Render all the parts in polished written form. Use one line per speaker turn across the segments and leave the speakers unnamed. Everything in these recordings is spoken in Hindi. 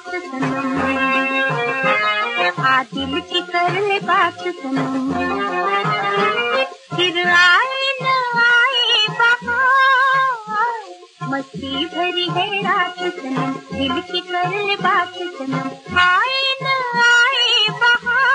बात सनम, आ दिल की कर ले बात सनम, फिर आए न आए बहार, मस्ती भरी है रात सनम, दिल की कर ले बात सनम, आए न आए बहार।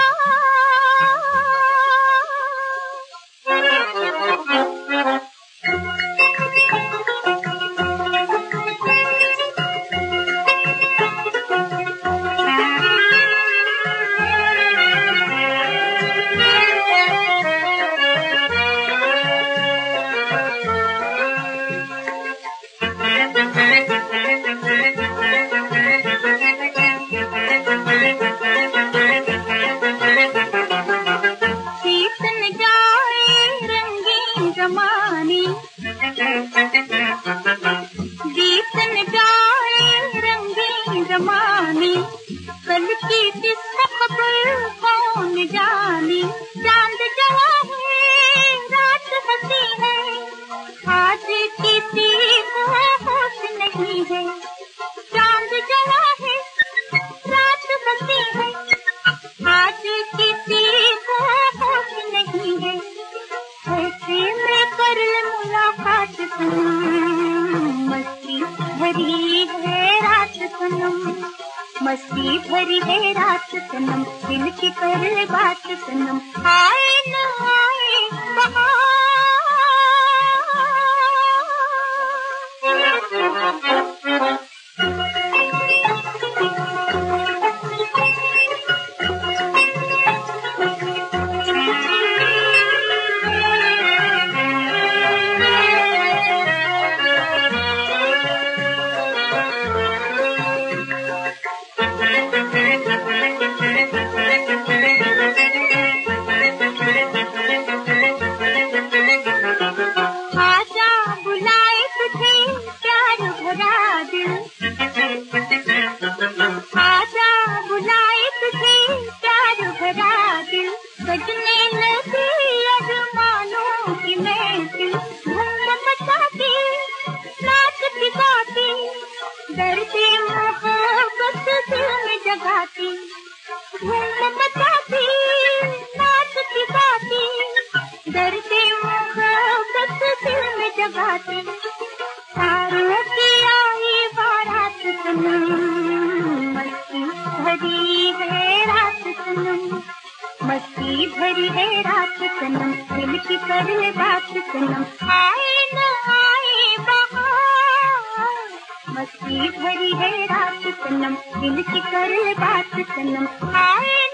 बीतन जाए रंगीन ज़माने, कल की किस्सा खबर कौन जाने, चांद जवा है रात हंसी है, आज किसी को होश नहीं है, चांद जवा है रात हंसी है, आज किसी को होश नहीं है, ऐसे में कर ले मुलाकात सनम, मस्ती भरी है रात सनम, मस्ती भरी है रात सनम, दिल की कर ले बात सनम, आए न आए बहार। आजा बुलाए तुझे प्यार भरा दिल, सजने लगी अरमानों की महफिल, धूम मचाती नाचती गाती, दर्द मोहब्बत दिल में जगाती, धूम मचाती नाचती गाती, दर्द मोहब्बत दिल में जगाती, तारों की आई बारात सनम, मस्ती भरी है रात सनम, मस्ती भरी है रात सनम, दिल की कर ले बात सनम, आए न आए बहार, मस्ती भरी है रात सनम, दिल की कर ले बात सनम, आए